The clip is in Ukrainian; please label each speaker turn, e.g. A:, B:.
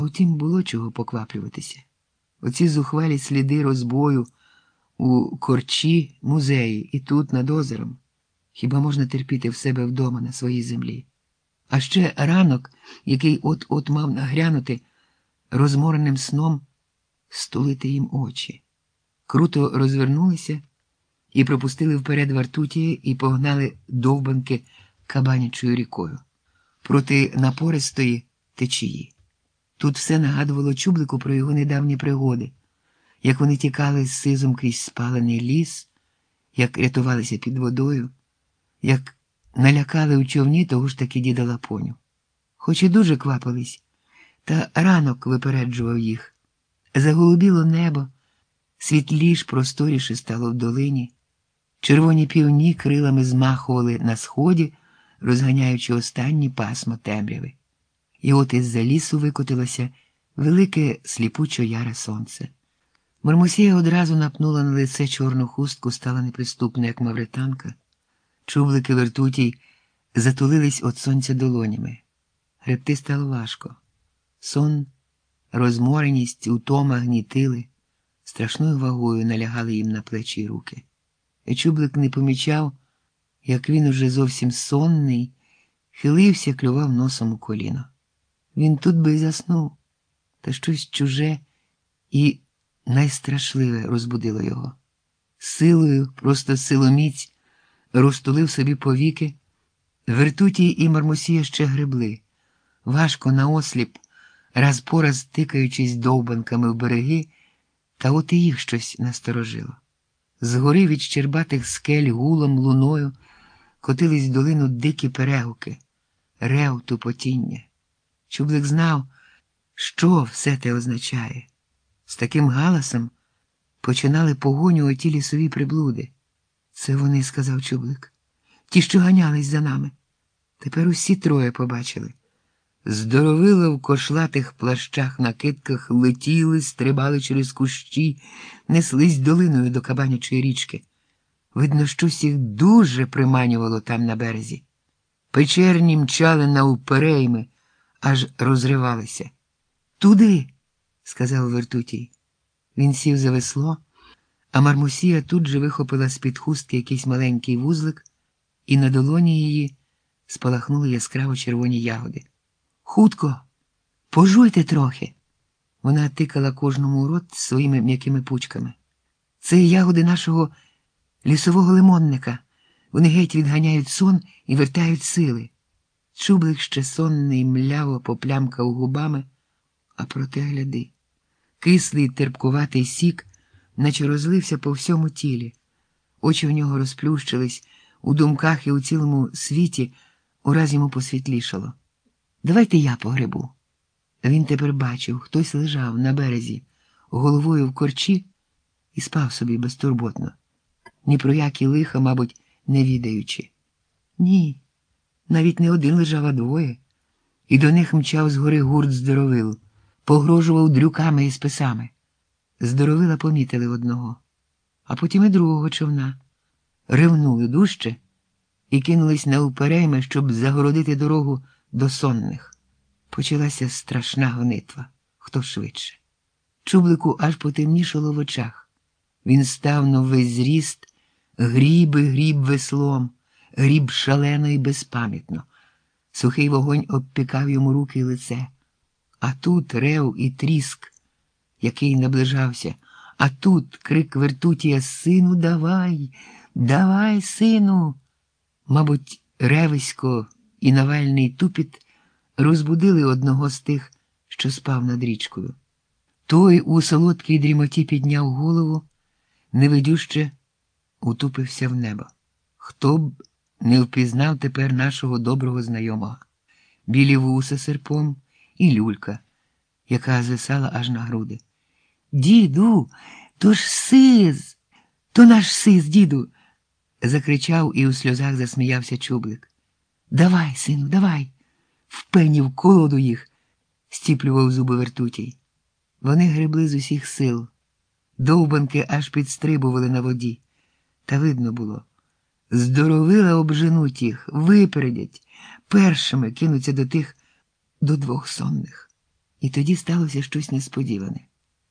A: Утім, було чого покваплюватися. Оці зухвалі сліди розбою у корчі музеї і тут, над озером. Хіба можна терпіти в себе вдома на своїй землі? А ще ранок, який от-от мав нагрянути, розмореним сном стулити їм очі. Круто розвернулися і пропустили вперед Вартутія і погнали довбанки Кабанячою рікою проти напористої течії. Тут все нагадувало Чублику про його недавні пригоди, як вони тікали з Сизом крізь спалений ліс, як рятувалися під водою, як налякали у човні того ж таки діда Лапоню. Хоч і дуже квапились, та ранок випереджував їх. Заголубіло небо, світліш, просторіше стало в долині. Червоні півні крилами змахували на сході, розганяючи останні пасма темряви. І от із-за лісу викотилося велике сліпучо-яре сонце. Мармусія одразу напнула на лице чорну хустку, стала неприступна, як мавританка. Чублик і Вертутій затулились від сонця долонями. Гребти стало важко. Сон, розмореність, утома гнітили, страшною вагою налягали їм на плечі й руки. І Чублик не помічав, як він уже зовсім сонний, хилився, клював носом у коліно. Він тут би й заснув, та щось чуже і найстрашливе розбудило його. Силою, просто силоміць, розтулив собі повіки. Вертутій і Мармусія ще гребли, важко наосліп, раз по раз тикаючись довбанками в береги, та от і їх щось насторожило. Згори від щербатих скель гулом, луною котились в долину дикі перегуки, рев, тупотіння. Чублик знав, що все те означає. З таким галасом починали погоню оті лісові приблуди. Це вони, сказав Чублик, ті, що ганялись за нами. Тепер усі троє побачили. Здоровила в кошлатих плащах, накидках летіли, стрибали через кущі, неслись долиною до Кабанячої річки. Видно, щось їх дуже приманювало там на березі. Печерні мчали навперейми, аж розривалися. «Туди!» – сказав Вертутій. Він сів за весло, а Мармусія тут же вихопила з-під хустки якийсь маленький вузлик, і на долоні її спалахнули яскраво червоні ягоди. «Хутко! Пожуйте трохи!» Вона тикала кожному у рот своїми м'якими пучками. «Це ягоди нашого лісового лимонника. Вони геть відганяють сон і вертають сили». Чублик ще сонний мляво поплямкав губами, а проте гляди. Кислий терпкуватий сік, наче розлився по всьому тілі. Очі в нього розплющились, у думках і у цілому світі ураз йому посвітлішало. «Давайте я погребу». Він тепер бачив, хтось лежав на березі, головою в корчі і спав собі безтурботно, ні про які лиха, мабуть, не відаючи. Ні, навіть не один лежав, а двоє, і до них мчав згори гурт здоровил, погрожував дрюками і списами. Здоровила помітили одного, а потім і другого човна. Ревнули дужче і кинулись навперейми, щоб загородити дорогу до сонних. Почалася страшна гонитва, хто швидше. Чублику аж потемнішало в очах. Він став на весь зріст, гріб і гріб веслом, гріб шалено і безпам'ятно. Сухий вогонь обпікав йому руки й лице. А тут рев і тріск, який наближався. А тут крик Вертутія: «Сину, давай! Давай, сину!» Мабуть, ревисько і навальний тупіт розбудили одного з тих, що спав над річкою. Той у солодкій дрімоті підняв голову, невидюще утупився в небо. Хто б не впізнав тепер нашого доброго знайомого? Білі вуса серпом і люлька, яка звисала аж на груди. «Діду, то ж Сиз! То наш Сиз, діду!» – закричав і у сльозах засміявся Чублик. «Давай, сину, давай! В пені в колоду їх!» – стіплював зуби Вертутій. Вони гребли з усіх сил. Довбанки аж підстрибували на воді. Та видно було. Здоровила обженуть їх, випередять, першими кинуться до двох сонних. І тоді сталося щось несподіване.